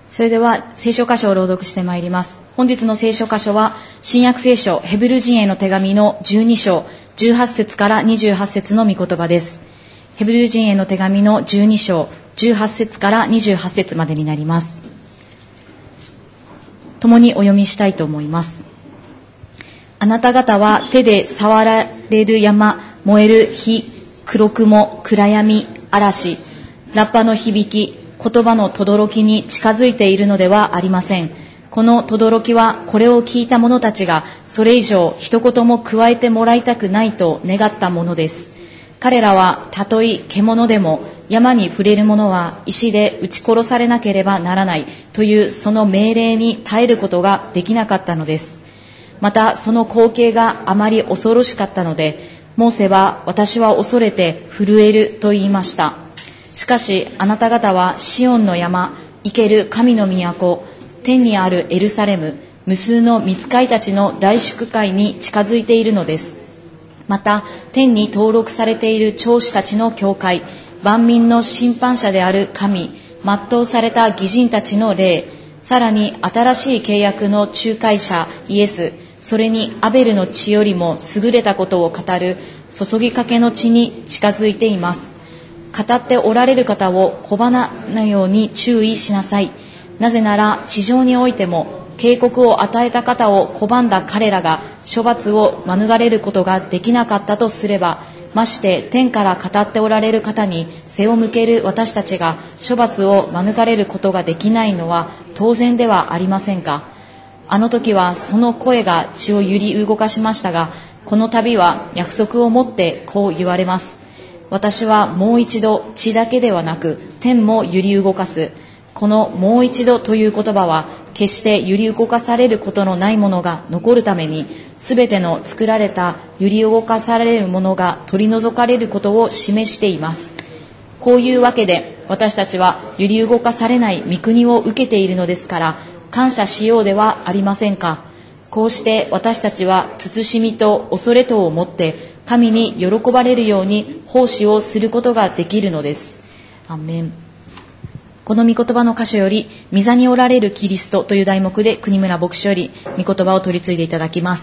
それでは聖書箇所を朗読してまいります。本日の聖書箇所は新約聖書ヘブル人への手紙の12章18節から28節の御言葉です。ヘブル人への手紙の12章18節から28節までになります。共にお読みしたいと思います。あなた方は手で触られる山、燃える火、黒雲、暗闇、嵐、ラッパの響き、言葉の轟に近づいているのではありません。この轟はこれを聞いた者たちがそれ以上一言も加えてもらいたくないと願ったものです。彼らはたとえ獣でも山に触れる者は石で撃ち殺されなければならないというその命令に耐えることができなかったのです。またその光景があまり恐ろしかったので、モーセは私は恐れて震えると言いました。しかしあなた方はシオンの山、生ける神の都、天にあるエルサレム、無数の御使いたちの大祝会に近づいているのです。また天に登録されている長子たちの教会、万民の審判者である神、全うされた義人たちの霊、さらに新しい契約の仲介者イエス、それにアベルの血よりも優れたことを語る注ぎかけの血に近づいています。語っておられる方を拒まないように注意しなさい。なぜなら地上においても警告を与えた方を拒んだ彼らが処罰を免れることができなかったとすれば、まして天から語っておられる方に背を向ける私たちが処罰を免れることができないのは当然ではありませんか。あの時はその声が地を揺り動かしましたが、この度は約束をもってこう言われます。私はもう一度地だけではなく天も揺り動かす。このもう一度という言葉は決して揺り動かされることのないものが残るために、すべての作られた揺り動かされるものが取り除かれることを示しています。こういうわけで私たちは揺り動かされない御国を受けているのですから感謝しようではありませんか。こうして私たちは慎みと恐れとを持って神に喜ばれるように奉仕をすることができるのです。アーメン。この御言葉の箇所より御座におられるキリストという題目で国村牧師より御言葉を取り継いでいただきます。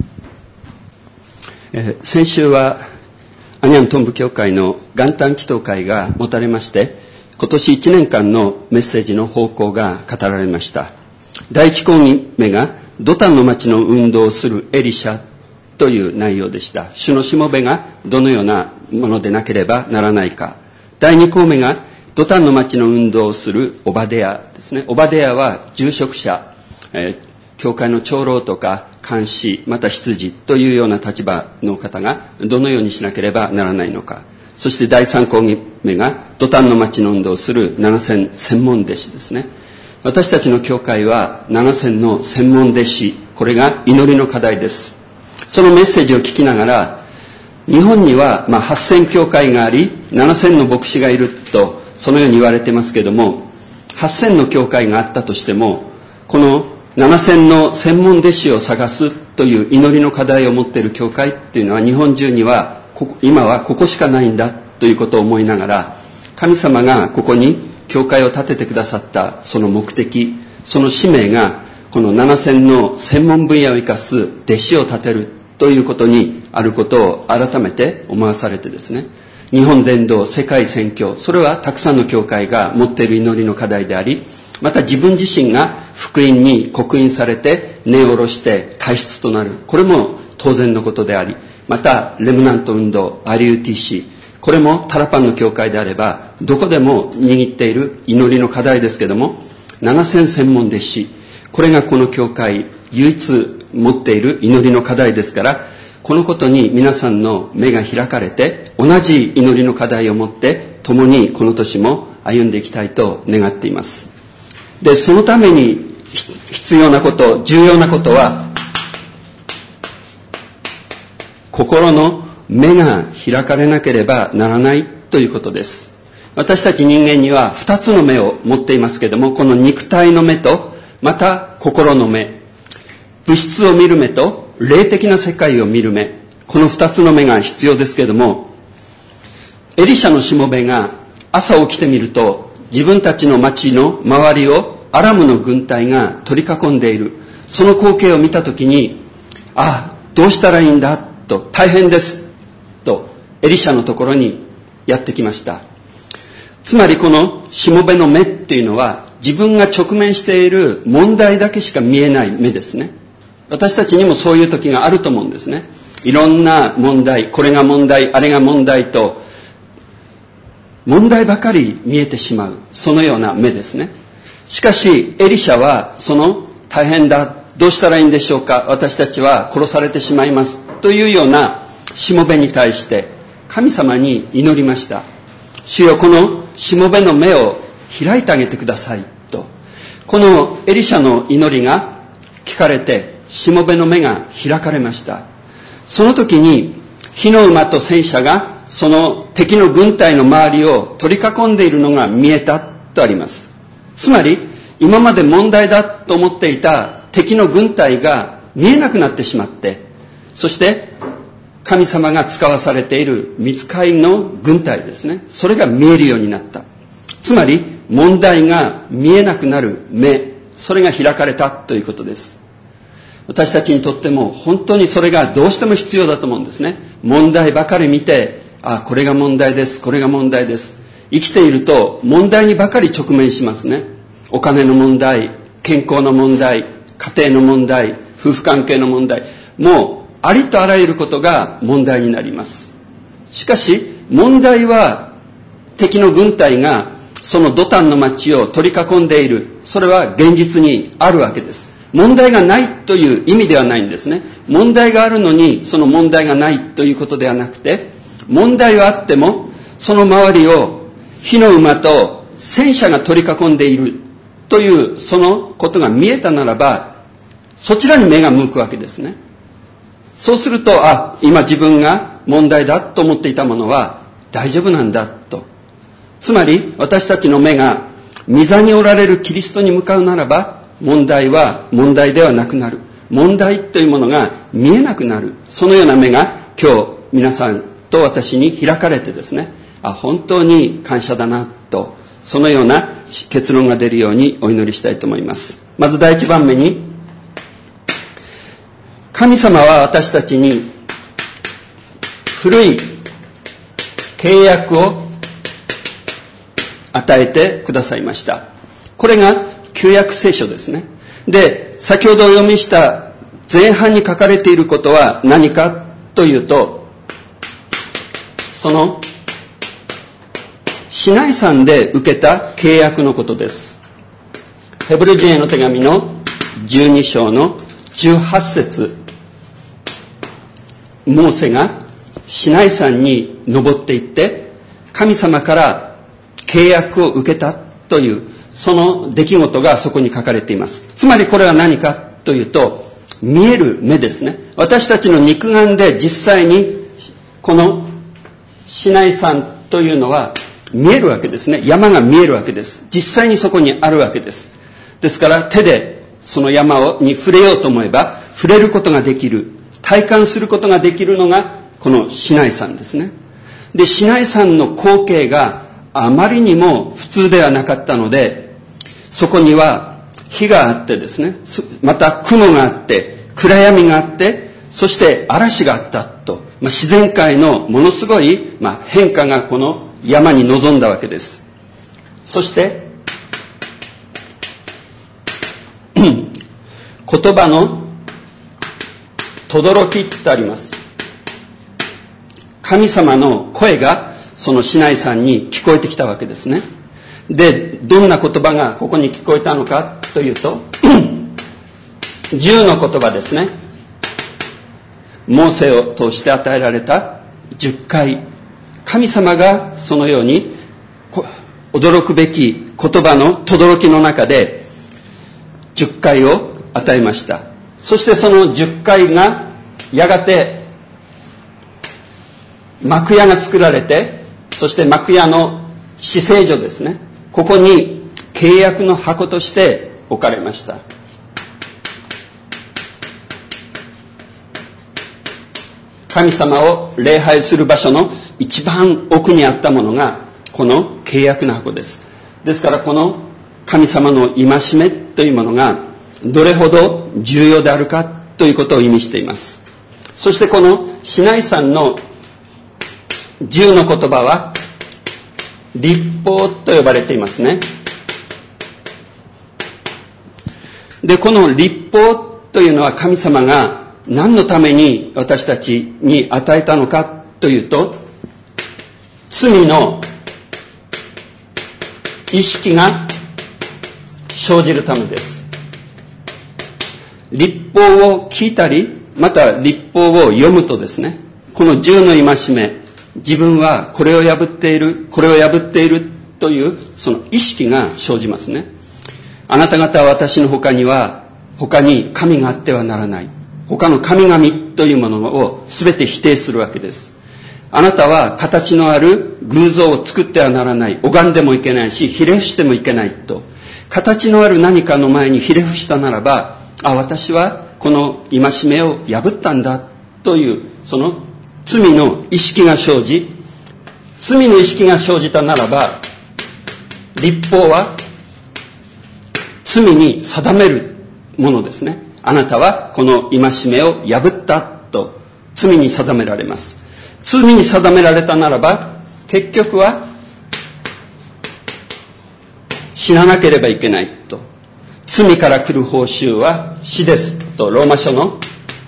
先週はアニャントン部教会の元旦祈祷会が持たれまして、今年1年間のメッセージの方向が語られました。第一講義目がドタンの町の運動をするエリシャという内容でした。主のしもべがどのようなものでなければならないか。第2項目がドタンの町の運動をするオバデヤですね。オバデヤは住職者、教会の長老とか監視、また執事というような立場の方がどのようにしなければならないのか。そして第3講義目がドタンの町の運動をする7000専門弟子ですね。私たちの教会は7000の専門弟子、これが祈りの課題です。そのメッセージを聞きながら、日本には8000教会があり7000の牧師がいるとそのように言われてますけども、8000の教会があったとしても、この7000の専門弟子を探すという祈りの課題を持っている教会っていうのは日本中には今はここしかないんだということを思いながら、神様がここに教会を建ててくださったその目的、その使命がこの7000の専門分野を生かす弟子を立てるということにあることを改めて思わされてですね、日本伝道世界宣教、それはたくさんの教会が持っている祈りの課題であり、また自分自身が福音に刻印されて根を下ろして体質となる、これも当然のことであり、またレムナント運動 RUTC、 これもタラパンの教会であればどこでも握っている祈りの課題ですけども、7000専門弟子、これがこの教会唯一持っている祈りの課題ですから、このことに皆さんの目が開かれて同じ祈りの課題を持って共にこの年も歩んでいきたいと願っています。で、そのために必要なこと、重要なことは心の目が開かれなければならないということです。私たち人間には2つの目を持っていますけれども、この肉体の目とまた心の目、物質を見る目と霊的な世界を見る目、この2つの目が必要ですけれども、エリシャのしもべが朝起きてみると自分たちの町の周りをアラムの軍隊が取り囲んでいる、その光景を見たときに、どうしたらいいんだと、大変ですとエリシャのところにやってきました。つまりこのしもべの目っていうのは、自分が直面している問題だけしか見えない目ですね。私たちにもそういう時があると思うんですね。いろんな問題、これが問題、あれが問題と、問題ばかり見えてしまう、そのような目ですね。しかしエリシャは、その大変だ、どうしたらいいんでしょうか、私たちは殺されてしまいますというようなしもべに対して神様に祈りました。主よ、このしもべの目を開いてあげてくださいと。このエリシャの祈りが聞かれて、しもべの目が開かれました。その時に火の馬と戦車がその敵の軍隊の周りを取り囲んでいるのが見えたとあります。つまり今まで問題だと思っていた敵の軍隊が見えなくなってしまって、そして神様が使わされている御使いの軍隊ですね、それが見えるようになった。つまり問題が見えなくなる目、それが開かれたということです。私たちにとっても本当にそれがどうしても必要だと思うんですね。問題ばかり見て、これが問題です、これが問題です。生きていると問題にばかり直面しますね。お金の問題、健康の問題、家庭の問題、夫婦関係の問題、もうありとあらゆることが問題になります。しかし問題は、敵の軍隊がそのドタンの町を取り囲んでいる、それは現実にあるわけです。問題がないという意味ではないんですね。問題があるのにその問題がないということではなくて、問題はあってもその周りを火の馬と戦車が取り囲んでいるというそのことが見えたならば、そちらに目が向くわけですね。そうすると、今自分が問題だと思っていたものは大丈夫なんだと。つまり私たちの目が御座におられるキリストに向かうならば、問題は問題ではなくなる。問題というものが見えなくなる。そのような目が今日皆さんと私に開かれてですね、本当に感謝だなと、そのような結論が出るようにお祈りしたいと思います。まず第一番目に、神様は私たちに古い契約を与えてくださいました。これが旧約聖書ですね。で、先ほどお読みした前半に書かれていることは何かというと、そのシナイ山で受けた契約のことです。ヘブル人への手紙の12章の18節、モーセがシナイ山に登っていって神様から契約を受けたというその出来事がそこに書かれています。つまりこれは何かというと、見える目ですね。私たちの肉眼で実際にこのシナイ山というのは見えるわけですね。山が見えるわけです。実際にそこにあるわけです。ですから手でその山に触れようと思えば触れることができる、体感することができるのがこのシナイ山ですね。で、シナイ山の光景があまりにも普通ではなかったので、そこには火があってですね、また雲があって暗闇があって、そして嵐があったと、自然界のものすごい、変化がこの山に臨んだわけです。そして言葉の轟きってあります。神様の声がそのシナイ山に聞こえてきたわけですね。で、どんな言葉がここに聞こえたのかというと10の言葉ですね。モーセを通して与えられた10回、神様がそのように驚くべき言葉の轟の中で10回を与えました。そしてその10回がやがて幕屋が作られて、そして幕屋の至聖所ですね、ここに契約の箱として置かれました。神様を礼拝する場所の一番奥にあったものがこの契約の箱です。ですからこの神様の戒めというものがどれほど重要であるかということを意味しています。そしてこのシナイ山の10の言葉は律法と呼ばれていますね。で、この律法というのは神様が何のために私たちに与えたのかというと、罪の意識が生じるためです。律法を聞いたり、また律法を読むとですね、この10の戒め、自分はこれを破っている、これを破っているというその意識が生じますね。あなた方は私の他に神があってはならない。他の神々というものを全て否定するわけです。あなたは形のある偶像を作ってはならない。拝んでもいけないし、ひれ伏してもいけないと。形のある何かの前にひれ伏したならば、私はこの戒めを破ったんだというその罪の意識が生じ、罪の意識が生じたならば、律法は罪に定めるものですね。あなたはこの戒めを破ったと罪に定められます。罪に定められたならば、結局は死ななければいけないと。罪から来る報酬は死ですと、ローマ書の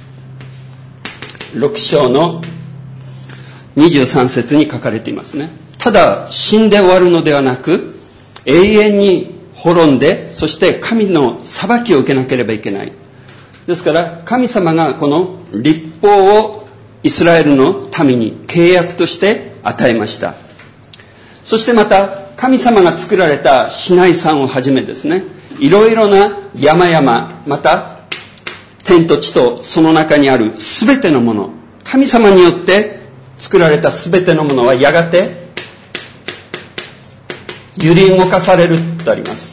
6章の23節に書かれていますね。ただ死んで終わるのではなく、永遠に滅んで、そして神の裁きを受けなければいけない。ですから神様がこの律法をイスラエルの民に契約として与えました。そしてまた神様が作られたシナイ山をはじめですね、いろいろな山々、また天と地とその中にあるすべてのもの、神様によって作られたすべてのものはやがて揺り動かされるとあります。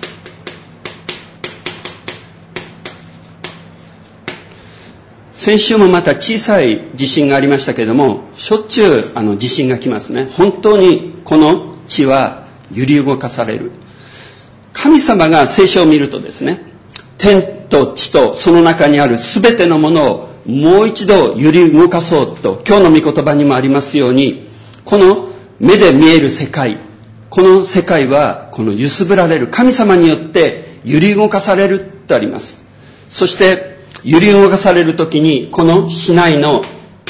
先週もまた小さい地震がありましたけれども、しょっちゅう地震が来ますね。本当にこの地は揺り動かされる。神様が聖書を見るとですね、天と地とその中にあるすべてのものをもう一度揺り動かそうと、今日の御言葉にもありますように、この目で見える世界、この世界はこの揺すぶられる神様によって揺り動かされるとあります。そして揺り動かされるときに、この市内の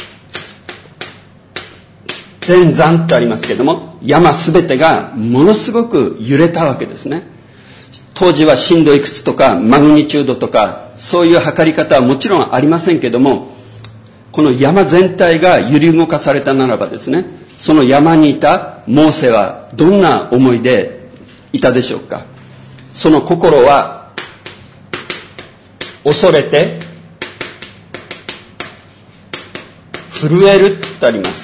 全山とありますけれども、山すべてがものすごく揺れたわけですね。当時は震度いくつとかマグニチュードとかそういう測り方はもちろんありませんけども、この山全体が揺り動かされたならばですね、その山にいたモーセはどんな思いでいたでしょうか。その心は恐れて震えるとあります。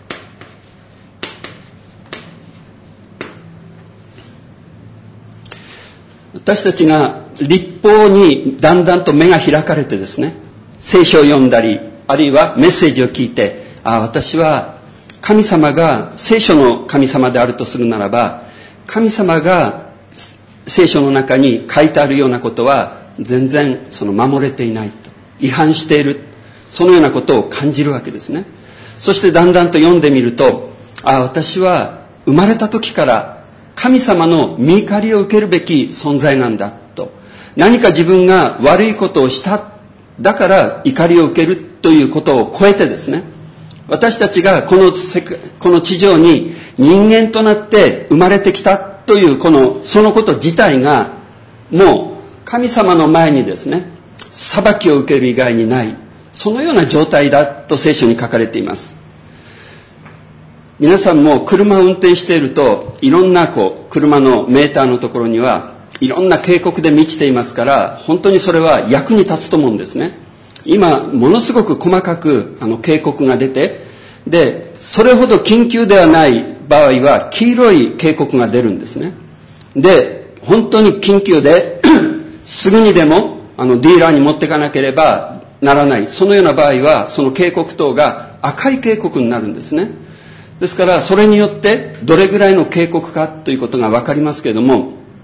私たちが律法にだんだんと目が開かれてですね、聖書を読んだり、あるいはメッセージを聞いて、私は神様が聖書の神様であるとするならば、神様が聖書の中に書いてあるようなことは全然守れていないと、違反している、そのようなことを感じるわけですね。そしてだんだんと読んでみると、私は生まれた時から神様の御怒りを受けるべき存在なんだと、何か自分が悪いことをした、だから怒りを受けるということを超えてですね、私たちがこの地上に人間となって生まれてきたというそのこと自体がもう神様の前にですね、裁きを受ける以外にない、そのような状態だと聖書に書かれています。皆さんも車を運転していると、いろんな車のメーターのところにはいろんな警告で満ちていますから、本当にそれは役に立つと思うんですね。今ものすごく細かく警告が出て、でそれほど緊急ではない場合は黄色い警告が出るんですね。で本当に緊急ですぐにでもディーラーに持っていかなければならない、そのような場合はその警告等が赤い警告になるんですね。ですからそれによってどれぐらいの警告かということが分かりますけれども、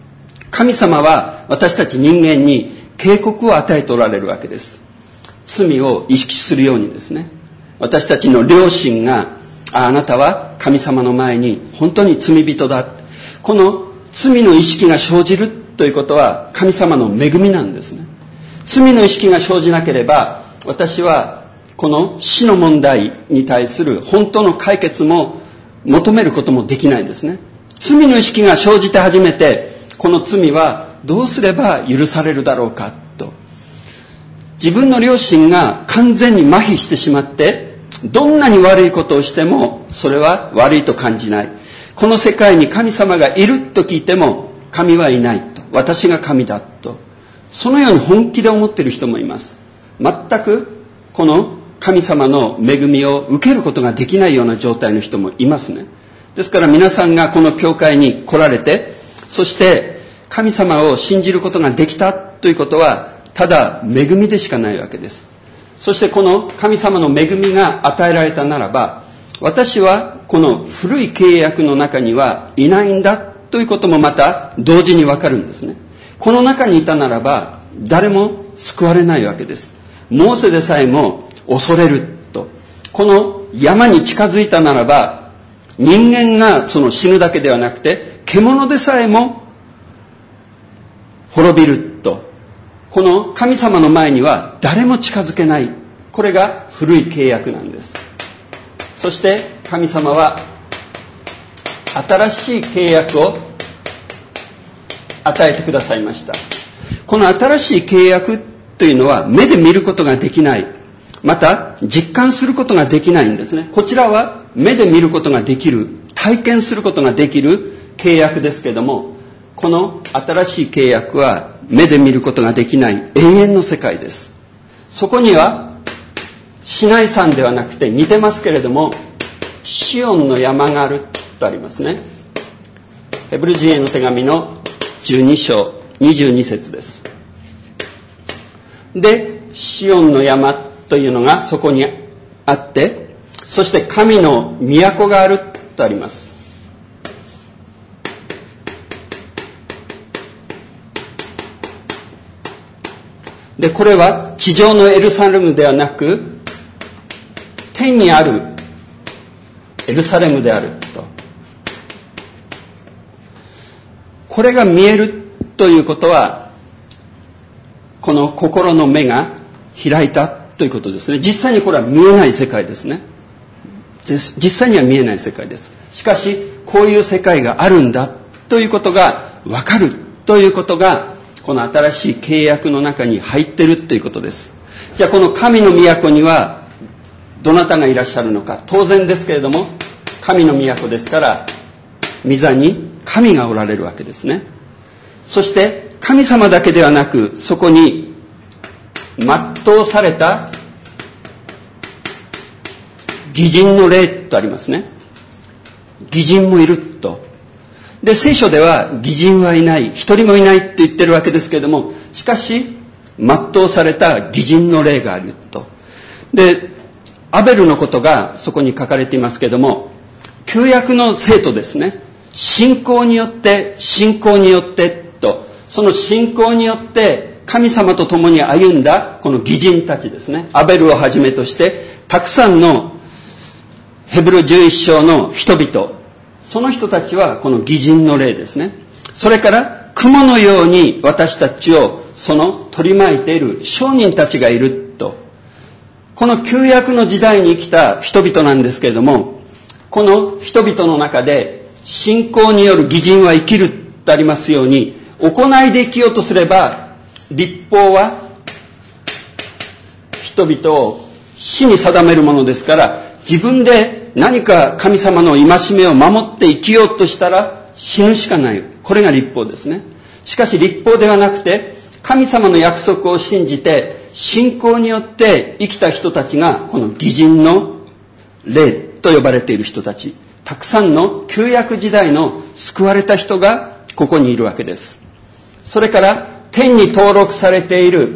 神様は私たち人間に警告を与えておられるわけです。罪を意識するようにですね。私たちの良心が、あなたは神様の前に本当に罪人だ。この罪の意識が生じるということは神様の恵みなんですね。罪の意識が生じなければ、私はこの死の問題に対する本当の解決も求めることもできないんですね。罪の意識が生じて初めて、この罪はどうすれば許されるだろうかと、自分の良心が完全に麻痺してしまって、どんなに悪いことをしてもそれは悪いと感じない。この世界に神様がいると聞いても神はいないと、私が神だと、そのように本気で思っている人もいます。全くこの神様の恵みを受けることができないような状態の人もいますね。ですから皆さんがこの教会に来られて、そして神様を信じることができたということはただ恵みでしかないわけです。そしてこの神様の恵みが与えられたならば、私はこの古い契約の中にはいないんだということもまた同時にわかるんですね。この中にいたならば誰も救われないわけです。モーセでさえも恐れると、この山に近づいたならば人間がその死ぬだけではなくて獣でさえも滅びると、この神様の前には誰も近づけない。これが古い契約なんです。そして神様は新しい契約を与えてくださいました。この新しい契約というのは目で見ることができない、また実感することができないんですね。こちらは目で見ることができる、体験することができる契約ですけれども、この新しい契約は目で見ることができない永遠の世界です。そこにはシナイ山ではなくて似てますけれどもシオンの山があるとありますね。ヘブル人への手紙の12章22節です。で、シオンの山というのがそこにあって、そして神の都があるとあります。で、これは地上のエルサレムではなく天にあるエルサレムであると。これが見えるということは、この心の目が開いたということですね。実際にこれは見えない世界ですね。実際には見えない世界です。しかしこういう世界があるんだということが分かるということが、この新しい契約の中に入っているということです。じゃあこの神の都にはどなたがいらっしゃるのか。当然ですけれども神の都ですから、御座に神がおられるわけですね。そして神様だけではなく、そこに全うされた義人の霊とありますね。義人もいると。で、聖書では義人はいない、一人もいないって言ってるわけですけれども、しかし全うされた義人の霊があると。で、アベルのことがそこに書かれていますけれども、旧約の生徒ですね。信仰によってと、その信仰によって神様と共に歩んだこの義人たちですね。アベルをはじめとしてたくさんのヘブル11章の人々、その人たちはこの義人の霊ですね。それから雲のように私たちをその取り巻いている商人たちがいると。この旧約の時代に生きた人々なんですけれども、この人々の中で信仰による義人は生きるとありますように、行いで生きようとすれば律法は人々を死に定めるものですから、自分で何か神様の戒めを守って生きようとしたら死ぬしかない。これが律法ですね。しかし律法ではなくて、神様の約束を信じて信仰によって生きた人たちがこの義人の霊と呼ばれている人たち、たくさんの旧約時代の救われた人がここにいるわけです。それから天に登録されている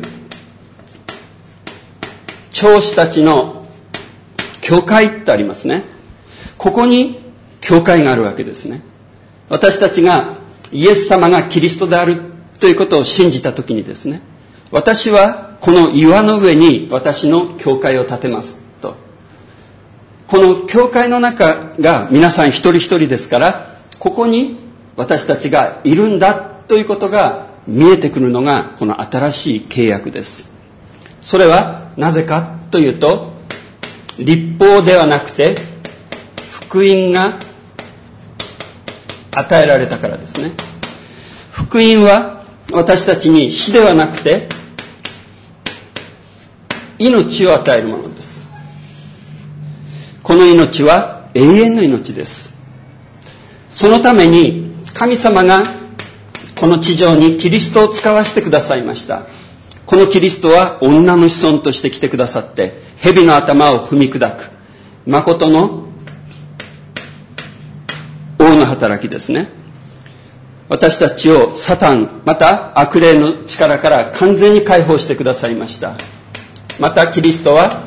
長子たちの教会ってありますね。ここに教会があるわけですね。私たちがイエス様がキリストであるということを信じたときにですね、私はこの岩の上に私の教会を建てますと。この教会の中が皆さん一人一人ですから、ここに私たちがいるんだということが見えてくるのがこの新しい契約です。それはなぜかというと、律法ではなくて福音が与えられたからですね。福音は私たちに死ではなくて命を与えるものです。この命は永遠の命です。そのために神様がこの地上にキリストを使わせてくださいました。このキリストは女の子孫として来てくださって、蛇の頭を踏み砕く誠の王の働きですね。私たちをサタンまた悪霊の力から完全に解放してくださいました。またキリストは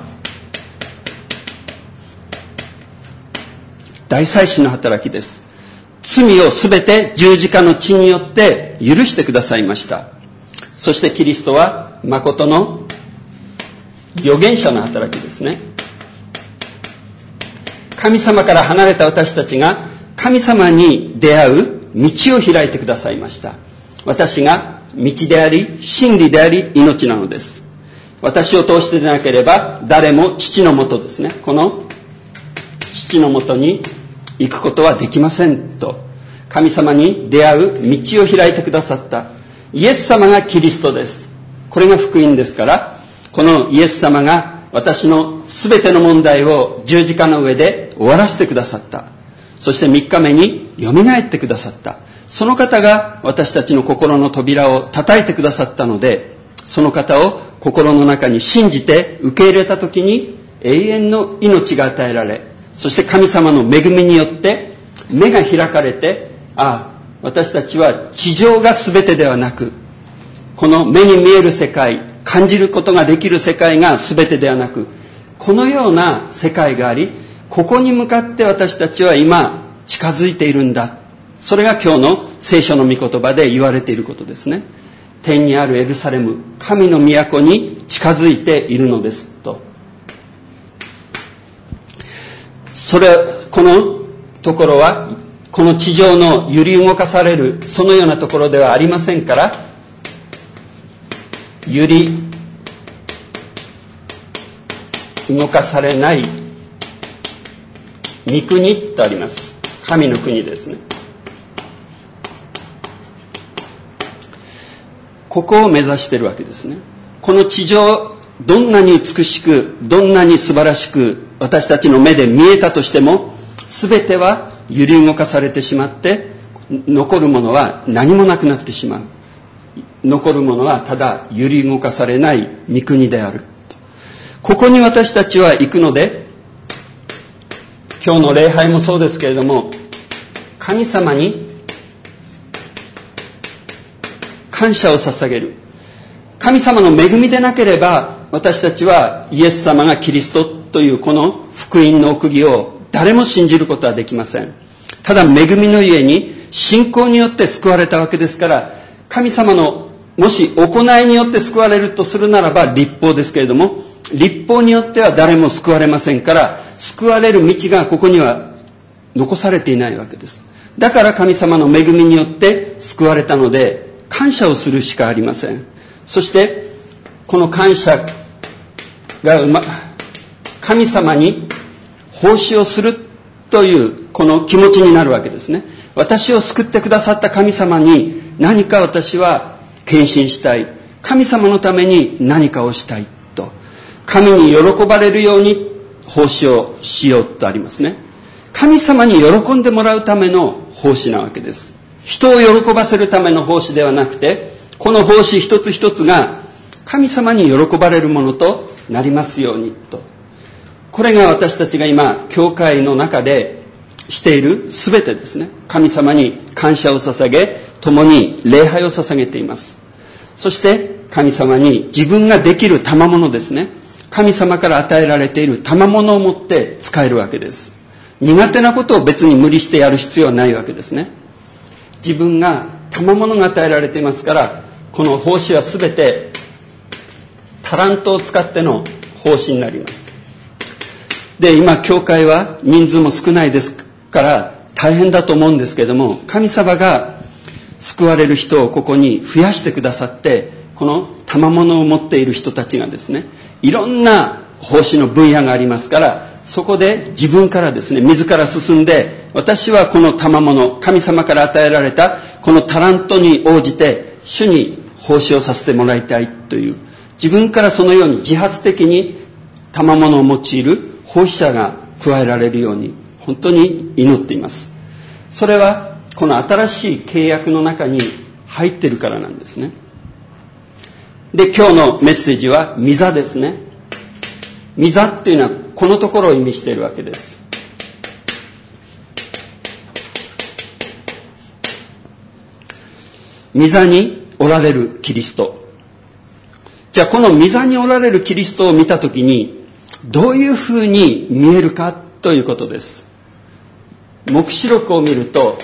大祭司の働きです。罪をすべて十字架の血によって許してくださいました。そしてキリストは誠の預言者の働きですね。神様から離れた私たちが神様に出会う道を開いてくださいました。私が道であり真理であり命なのです。私を通してでなければ誰も父のもとですね、この父のもとに行くことはできませんと、神様に出会う道を開いてくださったイエス様がキリストです。これが福音ですから、このイエス様が私のすべての問題を十字架の上で終わらせてくださった。そして3日目によみがえってくださった。その方が私たちの心の扉を叩いてくださったので、その方を心の中に信じて受け入れたときに永遠の命が与えられ、そして神様の恵みによって目が開かれて、私たちは地上が全てではなく、この目に見える世界、感じることができる世界が全てではなく、このような世界があり、ここに向かって私たちは今近づいているんだ。それが今日の聖書の御言葉で言われていることですね。天にあるエルサレム、神の都に近づいているのですと。このところはこの地上の揺り動かされるそのようなところではありませんから、揺り動かされない御国とあります。神の国ですね。ここを目指しているわけですね。この地上、どんなに美しく、どんなに素晴らしく私たちの目で見えたとしても、全ては揺り動かされてしまって、残るものは何もなくなってしまう。残るものはただ揺り動かされない御国である。ここに私たちは行くので、今日の礼拝もそうですけれども、神様に感謝を捧げる。神様の恵みでなければ、私たちはイエス様がキリストというこの福音の奥義を誰も信じることはできません。ただ恵みのゆえに信仰によって救われたわけですから、神様のもし行いによって救われるとするならば律法ですけれども、律法によっては誰も救われませんから、救われる道がここには残されていないわけです。だから神様の恵みによって救われたので、感謝をするしかありません。そしてこの感謝が神様に奉仕をするというこの気持ちになるわけですね。私を救ってくださった神様に何か私は献身したい、神様のために何かをしたいと、神に喜ばれるように奉仕をしようとありますね。神様に喜んでもらうための奉仕なわけです。人を喜ばせるための奉仕ではなくて、この奉仕一つ一つが神様に喜ばれるものとなりますようにと。これが私たちが今教会の中でしている全てですね。神様に感謝を捧げ、共に礼拝を捧げています。そして神様に自分ができる賜物ですね、神様から与えられている賜物を持って使えるわけです。苦手なことを別に無理してやる必要はないわけですね。自分が賜物が与えられていますから、この奉仕はすべてタラントを使っての奉仕になります。で、今教会は人数も少ないですから大変だと思うんですけれども、神様が救われる人をここに増やしてくださって、この賜物を持っている人たちがですね、いろんな奉仕の分野がありますから、そこで自分からですね、自ら進んで、私はこの賜物、神様から与えられたこのタラントに応じて主に奉仕をさせてもらいたいという、自分からそのように自発的に賜物を用いる奉仕者が加えられるように本当に祈っています。それはこの新しい契約の中に入っているからなんですね。で、今日のメッセージは御座ですね。御座っていうのはこのところを意味しているわけです。御座におられるキリスト。じゃあこの御座におられるキリストを見たときにどういうふうに見えるかということです。黙示録を見ると、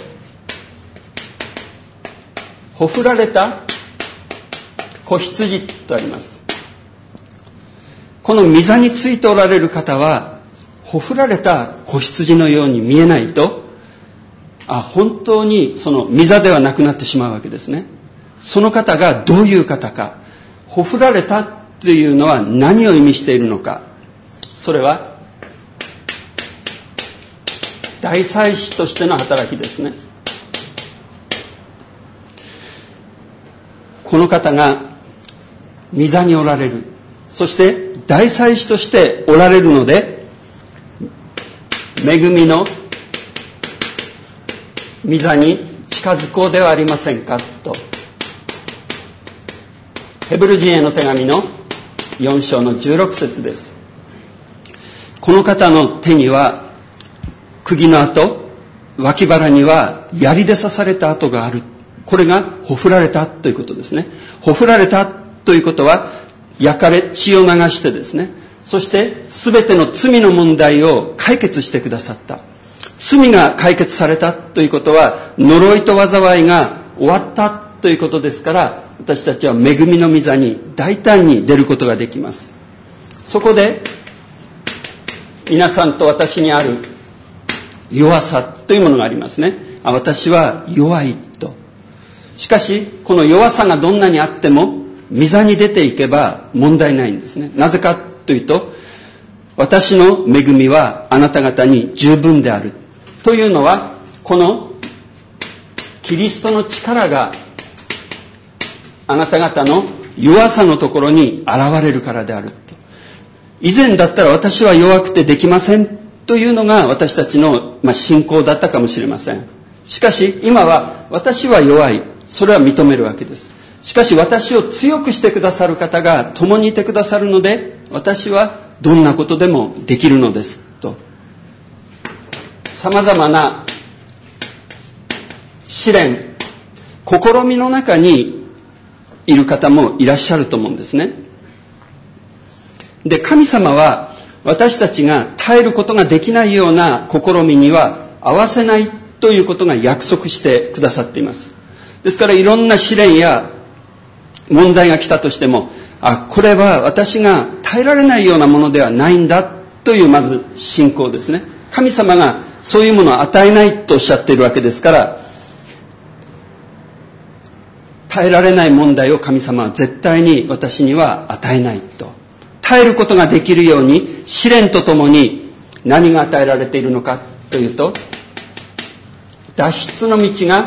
ほふられた子羊とあります。この御座についておられる方はほふられた子羊のように見えないと、本当にその御座ではなくなってしまうわけですね。その方がどういう方か、ほふられたというのは何を意味しているのか、それは大祭司としての働きですね。この方が御座におられる、そして大祭司としておられるので、恵みの御座に近づこうではありませんかと、ヘブル人への手紙の4章の16節です。この方の手には釘の跡、脇腹には槍で刺された跡がある。これがほふられたということですね。ほふられたということは焼かれ、血を流してですね、そして全ての罪の問題を解決してくださった。罪が解決されたということは呪いと災いが終わったということですから、私たちは恵みの御座に大胆に出ることができます。そこで皆さんと私にある弱さというものがありますね。私は弱いと。しかしこの弱さがどんなにあっても御座に出ていけば問題ないんですね。なぜかというと、私の恵みはあなた方に十分であるというのは、このキリストの力があなた方の弱さのところに現れるからであると。以前だったら私は弱くてできませんというのが私たちの信仰だったかもしれません。しかし今は私は弱い、それは認めるわけです。しかし私を強くしてくださる方が共にいてくださるので、私はどんなことでもできるのですと。さまざまな試練、試みの中にいる方もいらっしゃると思うんですね。で、神様は私たちが耐えることができないような試みには合わせないということが約束してくださっています。ですからいろんな試練や問題が来たとしても、これは私が耐えられないようなものではないんだというまず信仰ですね。神様がそういうものを与えないとおっしゃっているわけですから、耐えられない問題を神様は絶対に私には与えないと。耐えることができるように試練とともに何が与えられているのかというと、脱出の道が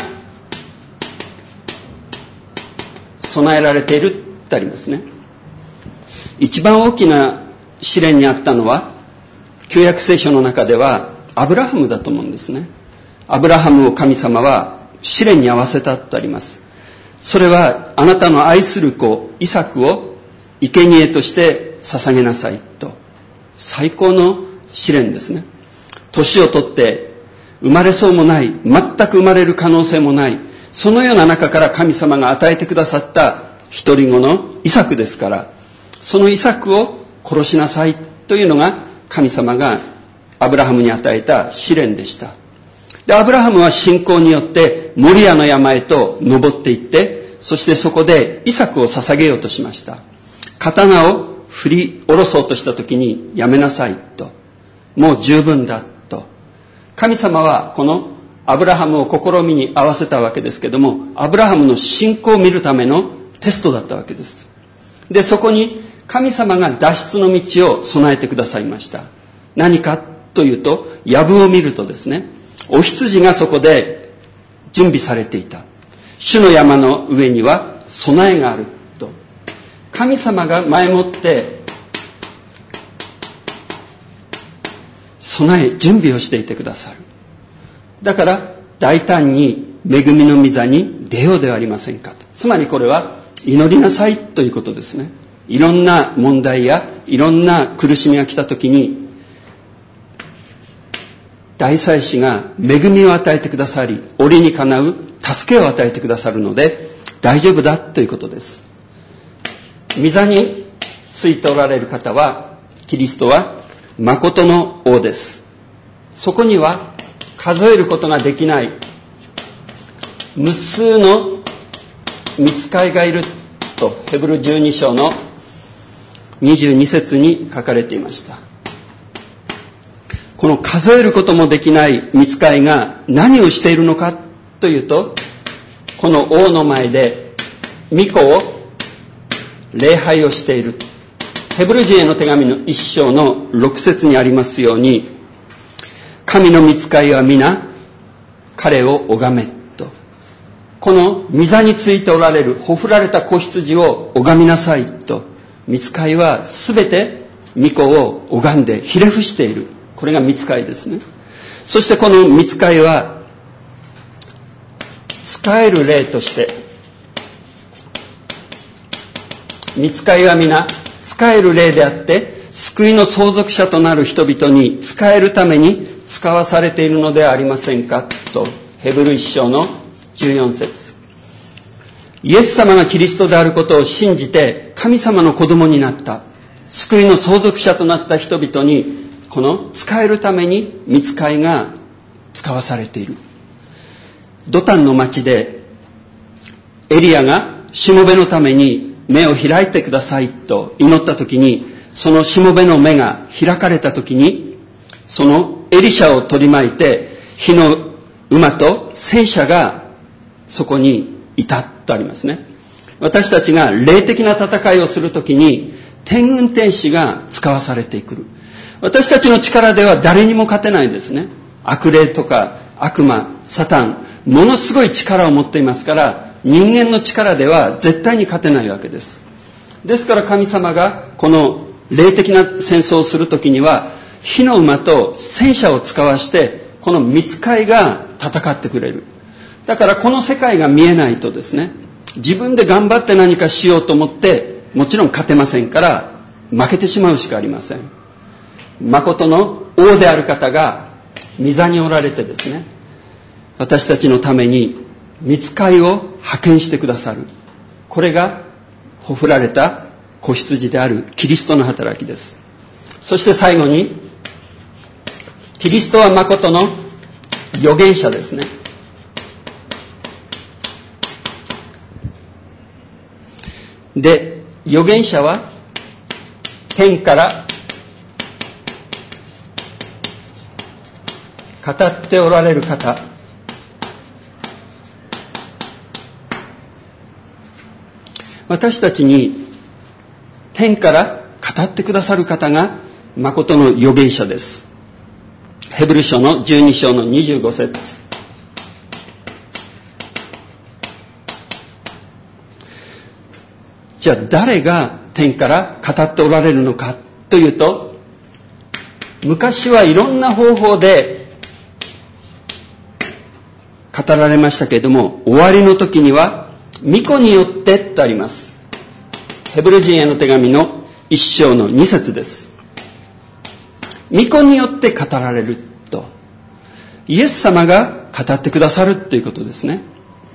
備えられているってありますね。一番大きな試練にあったのは旧約聖書の中ではアブラハムだと思うんですね。アブラハムを神様は試練に合わせたとあります。それはあなたの愛する子イサクを生贄として捧げなさいと。最高の試練ですね。年を取って生まれそうもない、全く生まれる可能性もない、そのような中から神様が与えてくださった一人子のイサクですから、そのイサクを殺しなさいというのが神様がアブラハムに与えた試練でした。 で、アブラハムは信仰によってモリアの山へと登っていって、そしてそこでイサクを捧げようとしました。刀を振り下ろそうとした時に、やめなさいと、もう十分だと、神様はこのアブラハムを試みに合わせたわけですけども、アブラハムの信仰を見るためのテストだったわけです。で、そこに神様が脱出の道を備えてくださいました。何かというと、藪を見るとですね、お羊がそこで準備されていた。主の山の上には備えがあると、神様が前もって備え準備をしていてくださる。だから大胆に恵みの御座に出ようではありませんかと。つまりこれは祈りなさいということですね。いろんな問題やいろんな苦しみが来た時に、大祭司が恵みを与えてくださり、折にかなう助けを与えてくださるので大丈夫だということです。御座についておられる方は、キリストは誠の王です。そこには数えることができない無数の御使いがいると、ヘブル12章の22節に書かれていました。この数えることもできない御使いが何をしているのかというと、この王の前で御子を礼拝をしている。ヘブル人への手紙の1章の6節にありますように、神の御使いは皆彼を拝めと、この御座についておられるほふられた子羊を拝みなさいと、御使いはすべて御子を拝んでひれ伏している。これが御使いですね。そしてこの御使いは仕える霊として、御使いは皆仕える霊であって救いの相続者となる人々に仕えるために使わされているのではありませんかと、ヘブル1章の14節。イエス様がキリストであることを信じて神様の子供になった、救いの相続者となった人々に、この使えるために御使いが使わされている。ドタンの町でエリアがしもべのために目を開いてくださいと祈った時に、そのしもべの目が開かれた時に、そのエリシャを取り巻いて火の馬と戦車がそこにいたとありますね。私たちが霊的な戦いをする時に天軍天使が使わされてくる。私たちの力では誰にも勝てないですね。悪霊とか悪魔、サタン、ものすごい力を持っていますから、人間の力では絶対に勝てないわけです。ですから神様がこの霊的な戦争をするときには、火の馬と戦車を使わして、この御使いが戦ってくれる。だからこの世界が見えないとですね、自分で頑張って何かしようと思って、もちろん勝てませんから、負けてしまうしかありません。誠の王である方が御座におられてですね、私たちのために御使いを派遣してくださる。これがほふられた子羊であるキリストの働きです。そして最後に、キリストは誠の預言者ですね。で、預言者は天から語っておられる方、私たちに天から語ってくださる方が誠の預言者です。ヘブル書の12章の25節。じゃあ誰が天から語っておられるのかというと、昔はいろんな方法で語られましたけれども、終わりの時には御子によってとあります。ヘブル人への手紙の1章の2節です。御子によって語られると、イエス様が語ってくださるということですね。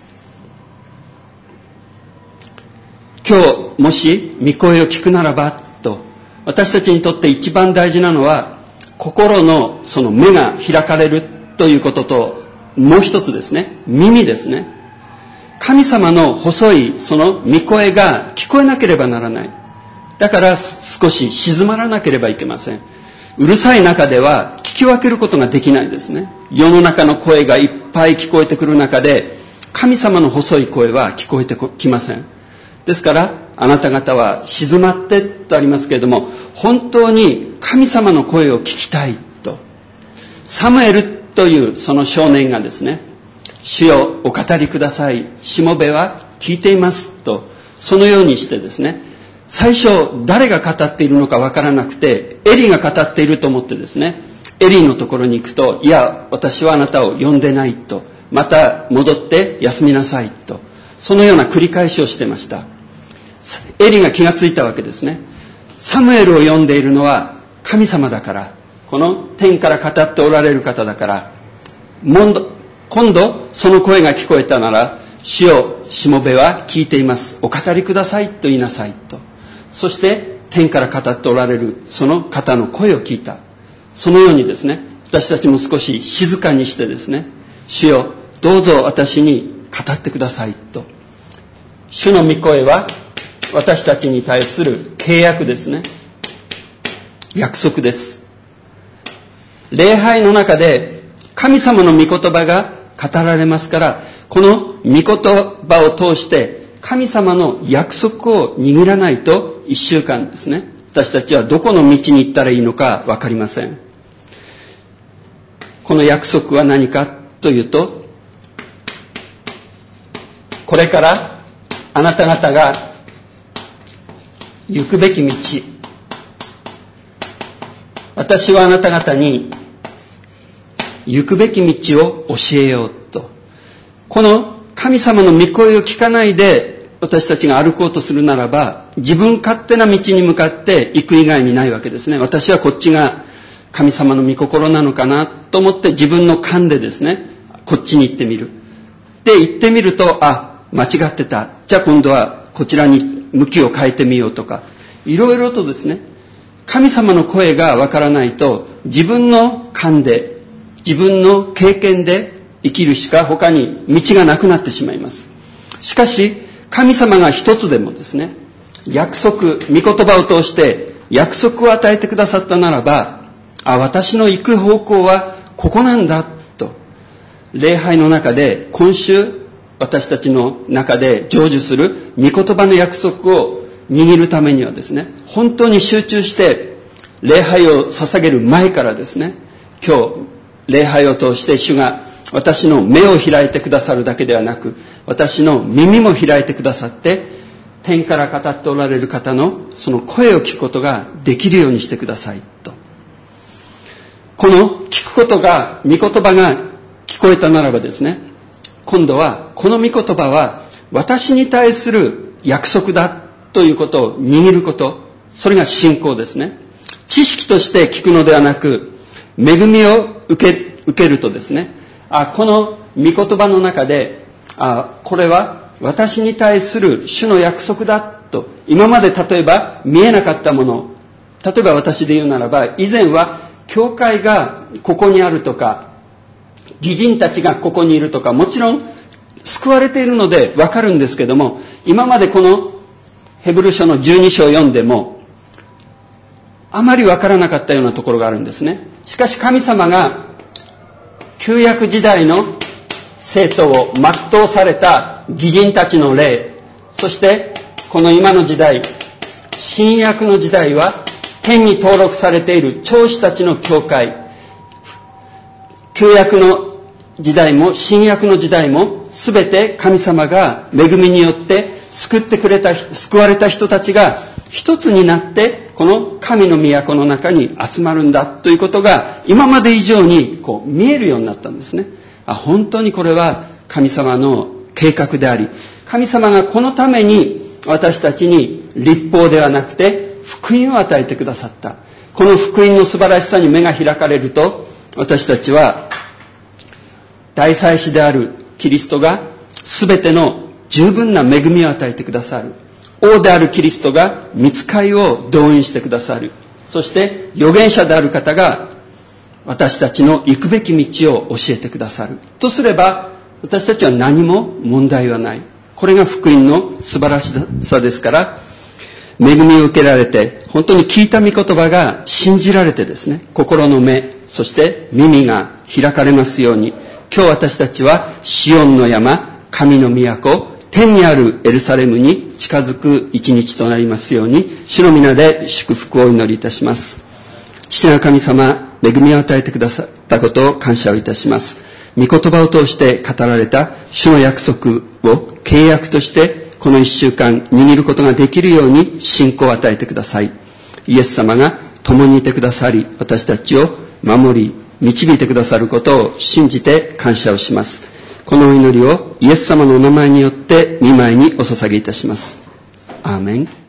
今日もし御声を聞くならばと、私たちにとって一番大事なのは、心のその目が開かれるということともう一つですね、耳ですね。神様の細いその御声が聞こえなければならない。だから少し静まらなければいけません。うるさい中では聞き分けることができないですね。世の中の声がいっぱい聞こえてくる中で、神様の細い声は聞こえてきません。ですからあなた方は静まってとありますけれども、本当に神様の声を聞きたいと、サムエルというその少年がですね、主よお語りください、しもべは聞いていますと、そのようにしてですね、最初誰が語っているのかわからなくて、エリが語っていると思ってですね、エリのところに行くと、いや私はあなたを呼んでないと、また戻って休みなさいと、そのような繰り返しをしてました。エリが気がついたわけですね。サムエルを呼んでいるのは神様だから、この天から語っておられる方だから、今度その声が聞こえたなら、主よしもべは聞いています、お語りくださいと言いなさいと。そして天から語っておられるその方の声を聞いた。そのようにですね、私たちも少し静かにしてですね、主よどうぞ私に語ってくださいと。主の御声は私たちに対する契約ですね、約束です。礼拝の中で神様の御言葉が語られますから、この御言葉を通して神様の約束を握らないと1週間ですね、私たちはどこの道に行ったらいいのか分かりません。この約束は何かというと、これからあなた方が行くべき道、私はあなた方に行くべき道を教えようと。この神様の御声を聞かないで私たちが歩こうとするならば、自分勝手な道に向かって行く以外にないわけですね。私はこっちが神様の御心なのかなと思って自分の勘でですね、こっちに行ってみる。で行ってみると、間違ってた、じゃあ今度はこちらに向きを変えてみようとか、いろいろとですね、神様の声がわからないと、自分の勘で自分の経験で生きるしか他に道がなくなってしまいます。しかし神様が一つでもですね、約束、御言葉を通して約束を与えてくださったならば、私の行く方向はここなんだと、礼拝の中で今週私たちの中で成就する御言葉の約束を握るためにはですね、本当に集中して礼拝を捧げる前からですね、今日礼拝を通して主が私の目を開いてくださるだけではなく、私の耳も開いてくださって、天から語っておられる方のその声を聞くことができるようにしてくださいと。この聞くことが、御言葉が聞こえたならばですね、今度はこの御言葉は私に対する約束だということを握ること、それが信仰ですね。知識として聞くのではなく、恵みを受けるとですね、この御言葉の中で、これは私に対する主の約束だと、今まで例えば見えなかったもの、例えば私で言うならば、以前は教会がここにあるとか、義人たちがここにいるとか、もちろん救われているので分かるんですけども、今までこのヘブル書の12章を読んでもあまり分からなかったようなところがあるんですね。しかし神様が旧約時代の生徒を全うされた義人たちの霊、そしてこの今の時代、新約の時代は天に登録されている長子たちの教会、旧約の時代も新約の時代も全て神様が恵みによって救われた人たちが一つになってこの神の都の中に集まるんだということが今まで以上に見えるようになったんですね。本当にこれは神様の計画であり、神様がこのために私たちに律法ではなくて福音を与えてくださった。この福音の素晴らしさに目が開かれると、私たちは大祭司であるキリストが全ての十分な恵みを与えてくださる。王であるキリストが御使いを動員してくださる。そして預言者である方が私たちの行くべき道を教えてくださるとすれば、私たちは何も問題はない。これが福音の素晴らしさですから、恵みを受けられて、本当に聞いた御言葉が信じられてですね、心の目、そして耳が開かれますように、今日私たちはシオンの山、神の都、天にあるエルサレムに近づく一日となりますように、主の皆で祝福をお祈りいたします。父なる神様、恵みを与えてくださったことを感謝をいたします。御言葉を通して語られた主の約束を契約としてこの1週間握ることができるように信仰を与えてください。イエス様が共にいてくださり、私たちを守り導いてくださることを信じて感謝をします。このお祈りをイエス様のお名前によって御前にお捧げいたします。アーメン。